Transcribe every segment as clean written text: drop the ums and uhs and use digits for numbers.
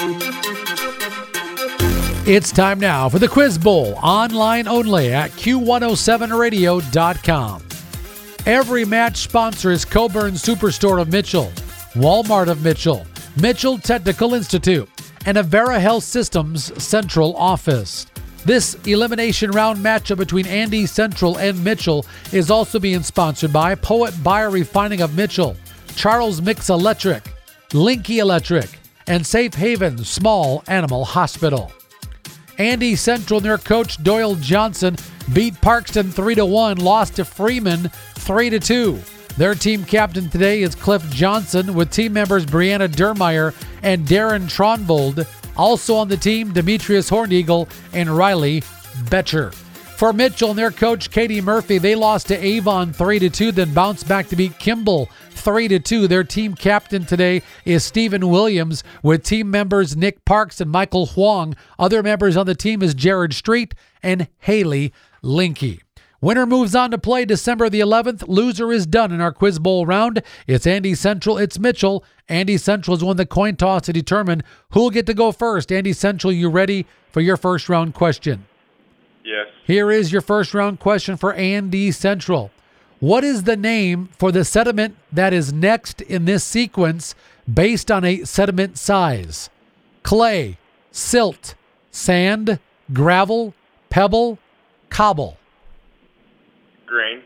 It's time now for the Quiz Bowl, online only at Q107radio.com. Every match sponsor is Coburn Superstore of Mitchell, Walmart of Mitchell, Mitchell Technical Institute, and Avera Health Systems Central Office. This elimination round matchup between Andy Central and Mitchell is also being sponsored by Poet Biorefining of Mitchell, Charles Mix Electric, Linky Electric, and Safe Haven Small Animal Hospital. Andy Central and their coach Doyle Johnson beat Parkston 3-1, lost to Freeman 3-2. Their team captain today is Cliff Johnson, with team members Brianna Dermeyer and Darren Tronvold. Also on the team, Demetrius Horneagle and Riley Betcher. For Mitchell and their coach Katie Murphy, they lost to Avon 3-2, then bounced back to beat Kimball 3-2. Their team captain today is Stephen Williams, with team members Nick Parks and Michael Huang. Other members on the team is Jared Street and Haley Linky. Winner moves on to play December the 11th. Loser is done in our Quiz Bowl round. It's Andy Central, it's Mitchell. Andy Central has won the coin toss to determine who will get to go first. Andy Central, you ready for your first round question? Yes. Here is your first round question for Andy Central. What is the name for the sediment that is next in this sequence based on a sediment size? Clay, silt, sand, gravel, pebble, cobble. Grain.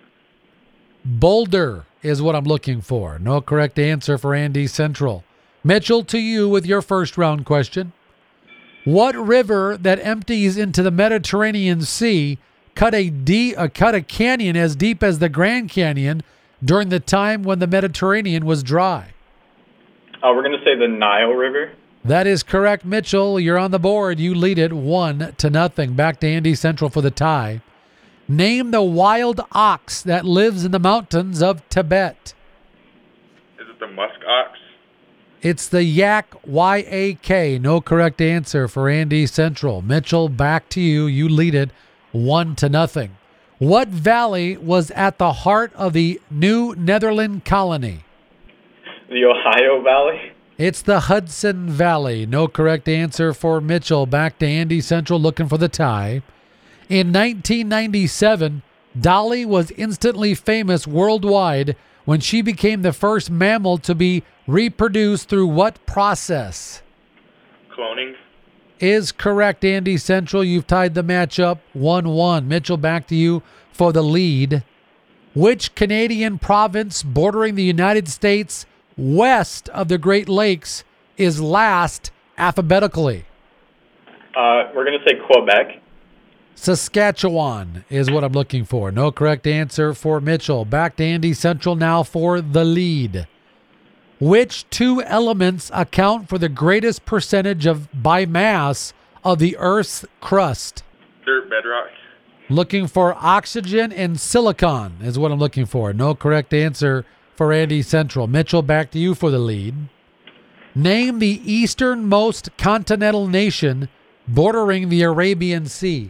Boulder is what I'm looking for. No correct answer for Andy Central. Mitchell, to you with your first round question. What river that empties into the Mediterranean Sea cut a canyon as deep as the Grand Canyon during the time when the Mediterranean was dry? We're going to say the Nile River. That is correct, Mitchell. You're on the board. You lead it 1-0. Back to Andy Central for the tie. Name the wild ox that lives in the mountains of Tibet. Is it the musk ox? It's the yak, Y-A-K. No correct answer for Andy Central. Mitchell, back to you. You lead it 1-0. What valley was at the heart of the New Netherland colony? The Ohio Valley. It's the Hudson Valley. No correct answer for Mitchell. Back to Andy Central looking for the tie. In 1997, Dolly was instantly famous worldwide when she became the first mammal to be reproduced through what process? Cloning. Is correct, Andy Central. You've tied the match up 1-1. Mitchell, back to you for the lead. Which Canadian province bordering the United States west of the Great Lakes is last alphabetically? We're going to say Quebec. Saskatchewan is what I'm looking for. No correct answer for Mitchell. Back to Andy Central now for the lead. Which two elements account for the greatest percentage by mass of the Earth's crust? Dirt, bedrock. Looking for oxygen and silicon is what I'm looking for. No correct answer for Andy Central. Mitchell, back to you for the lead. Name the easternmost continental nation bordering the Arabian Sea.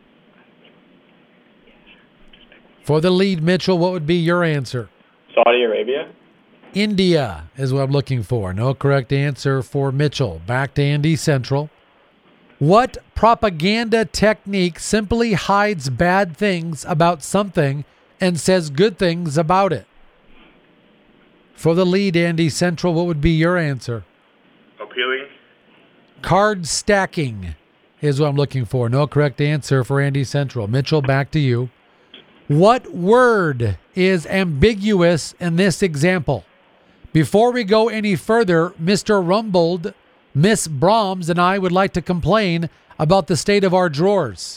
For the lead, Mitchell, what would be your answer? Saudi Arabia. India is what I'm looking for. No correct answer for Mitchell. Back to Andy Central. What propaganda technique simply hides bad things about something and says good things about it? For the lead, Andy Central, what would be your answer? Appealing. Card stacking is what I'm looking for. No correct answer for Andy Central. Mitchell, back to you. What word is ambiguous in this example? Before we go any further, Mr. Rumbold, Miss Brahms, and I would like to complain about the state of our drawers.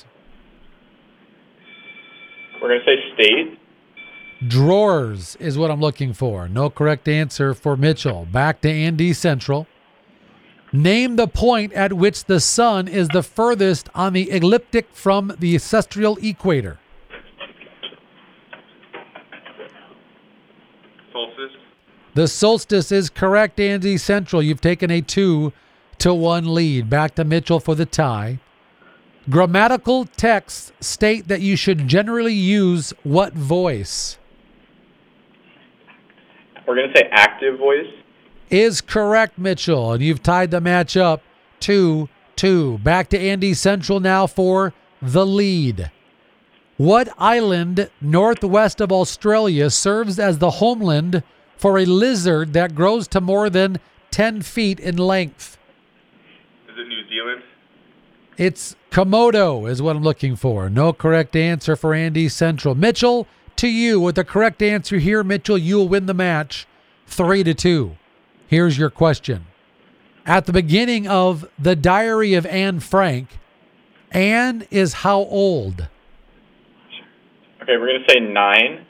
We're going to say state. Drawers is what I'm looking for. No correct answer for Mitchell. Back to Andy Central. Name the point at which the sun is the furthest on the ecliptic from the celestial equator. Solstice. The solstice is correct, Andy Central. You've taken a 2-1 lead. Back to Mitchell for the tie. Grammatical texts state that you should generally use what voice? We're going to say active voice. Is correct, Mitchell. And you've tied the match up 2-2. Back to Andy Central now for the lead. What island northwest of Australia serves as the homeland for a lizard that grows to more than 10 feet in length? Is it New Zealand? It's Komodo is what I'm looking for. No correct answer for Andy Central. Mitchell, to you with the correct answer here. Mitchell, you will win the match 3-2. Here's your question. At the beginning of The Diary of Anne Frank, Anne is how old? Okay, we're going to say 9.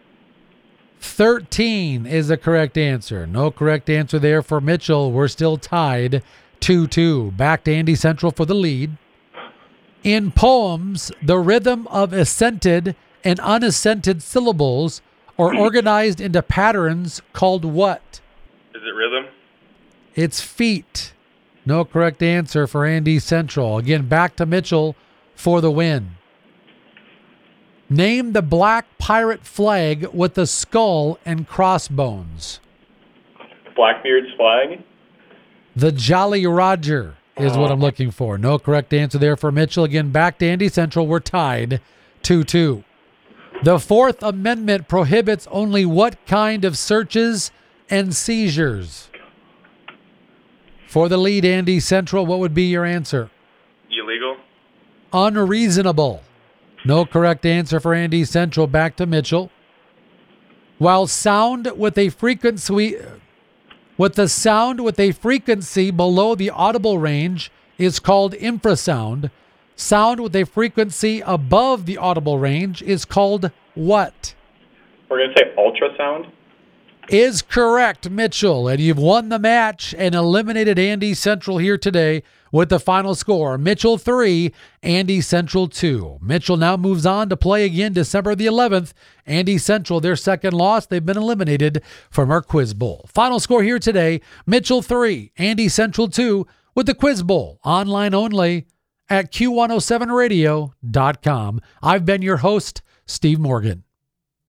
13 is the correct answer. No correct answer there for Mitchell. We're still tied 2-2. Back to Andy Central for the lead. In poems, the rhythm of accented and unaccented syllables are organized into patterns called what? Is it rhythm? It's feet. No correct answer for Andy Central. Again, back to Mitchell for the win. Name the black pirate flag with the skull and crossbones. Blackbeard's flag? The Jolly Roger is what I'm looking for. No correct answer there for Mitchell. Again, back to Andy Central. We're tied 2-2. The Fourth Amendment prohibits only what kind of searches and seizures? For the lead, Andy Central, what would be your answer? Illegal? Unreasonable. No correct answer for Andy Central. Back to Mitchell. While sound with a frequency below the audible range is called infrasound, sound with a frequency above the audible range is called what? We're going to say ultrasound? Is correct, Mitchell. And you've won the match and eliminated Andy Central here today with the final score. Mitchell 3, Andy Central 2. Mitchell now moves on to play again December the 11th. Andy Central, their second loss. They've been eliminated from our Quiz Bowl. Final score here today, Mitchell 3, Andy Central 2 with the Quiz Bowl. Online only at Q107radio.com. I've been your host, Steve Morgan.